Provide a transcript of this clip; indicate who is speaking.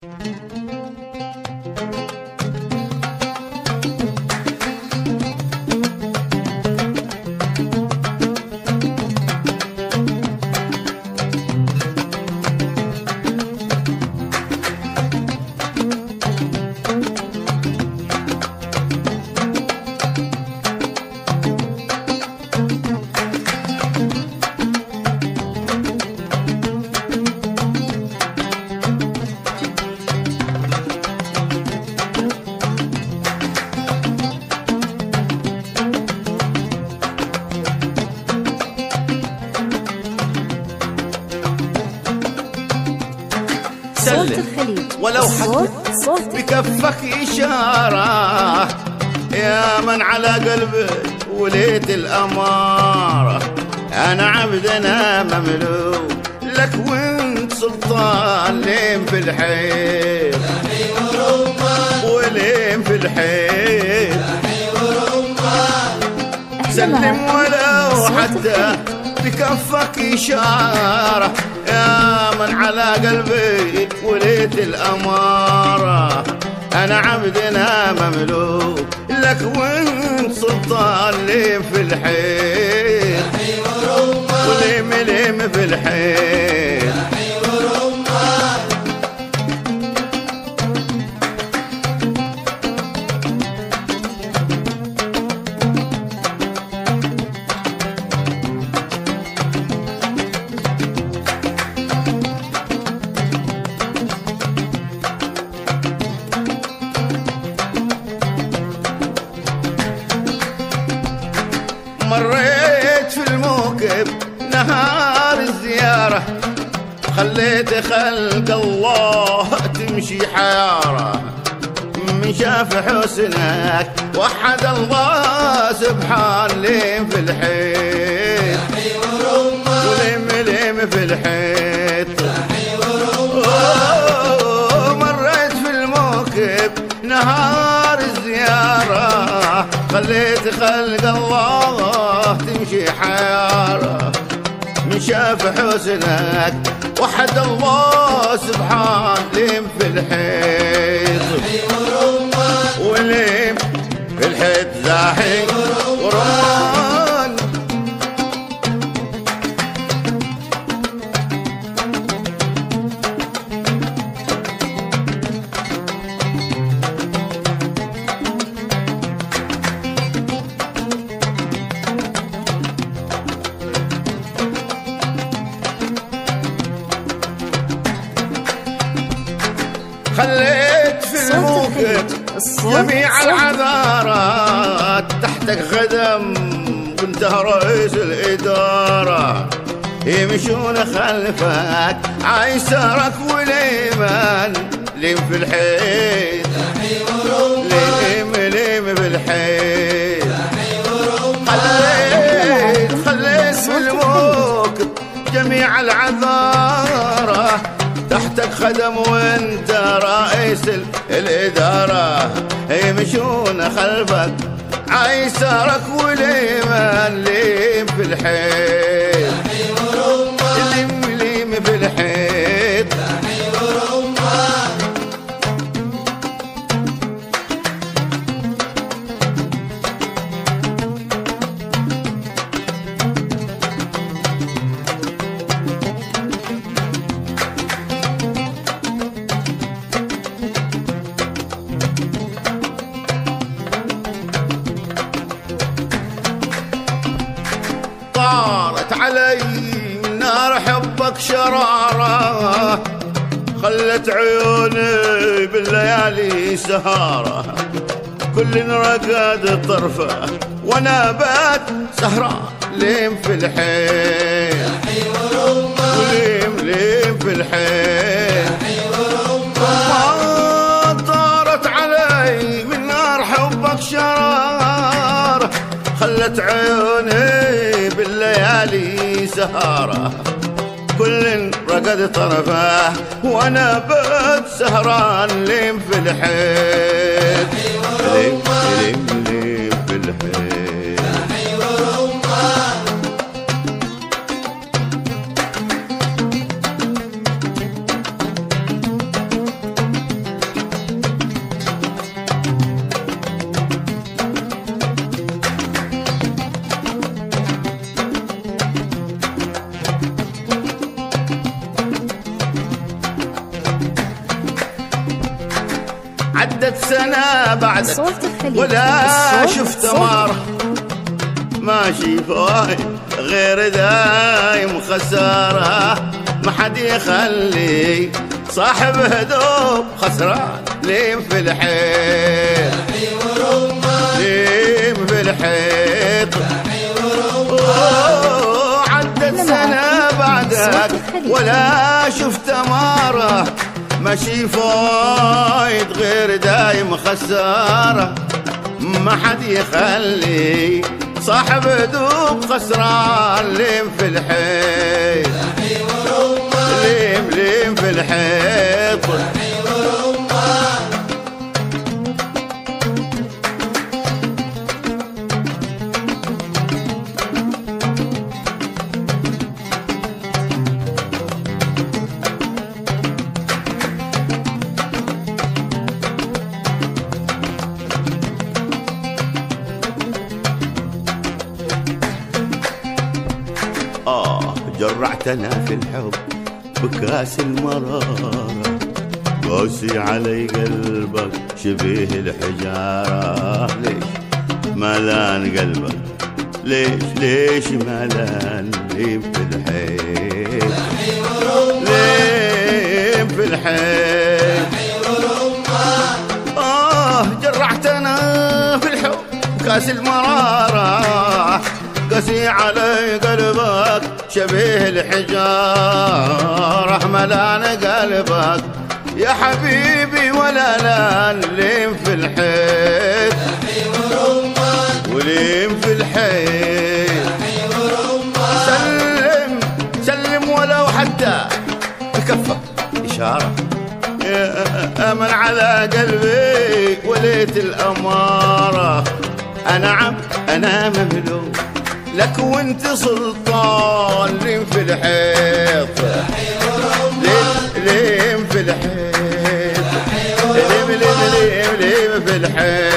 Speaker 1: سلم ولو حتى بكفك إشارة يا من على قلبك وليت الأمارة. أنا عبد أنا مملوك لك وانت سلطان لين في الحيل ولين في الحيل. سلم ولو حتى بكفك إشارة يا من على قلبي وليت الأمارة. أنا عبدنا مملوك لك وانت سلطان لي في الحيل وليم ليم في الحيل. مريت في الموكب نهار الزيارة خليت خلق الله تمشي حيارة. من شاف حسنك وحد الله سبحان لين في الحيط وليم ليم في الحيط. مريت في الموكب نهار الزيارة خليت خلق الله تمشي حيارة. من شاف حسنك وحد الله سبحان ليم في الحيط وليم في الحيط زاحي ورمان. خليت في الموكب جميع العذارات تحتك خدم كنت رئيس الإدارة. يمشون خلفك عيسرك وليمان ليم في الحيط ليم ليم في الحيط. خليت في الموكب جميع العذارة تحتك خدم وانت رئيس الإدارة. يمشون خلفك عيسرك وليمان ليم في الحيط ليم ليم في الحيط. طارت علي من نار حبك شرارة خلت عيوني بالليالي سهارة. كل رقد طرفه وانا بات سهران ليم في الحيل وليم ليم في الحيل. طارت علي من نار حبك شرارة خلت عيوني بالليالي سهارة. كل رقد طرفه وانا بات سهران ليم في الحيط ليم ليم ليم في الحيط. عدت سنة بعدك ولا شفت مرة، ماشي فواي غير دايم خسارة، ما حد يخلي صاحب هدوء خسران. ليم في الحيط ليم في الحيط، عدت سنة بعدك ولا شفت مرة، ماشي فايد غير دايم خسارة، ما حد يخلي صاحب دوب خسران. ليم في الحيط ليم في الحيط، جرعتنا في الحب بكاس المرارة، قاسي علي قلبك شبيه الحجارة. ليش مالان قلبك ليش مالان؟ ليم في الحيط ليم في الحيط، جرعتنا في الحب بكاس المرارة، قاسي علي قلبك شبيه الحجارة، ملان قلبك يا حبيبي ولا لان. ليم في الحيط وليم في الحيط، سلم ولو حتى بكفك إشارة، أمن على قلبي وليت الأمارة. أنا عبد أنا مملوك لك وانت سلطان. ليم في الحيط ليم في الحيط، ليم في الحيط.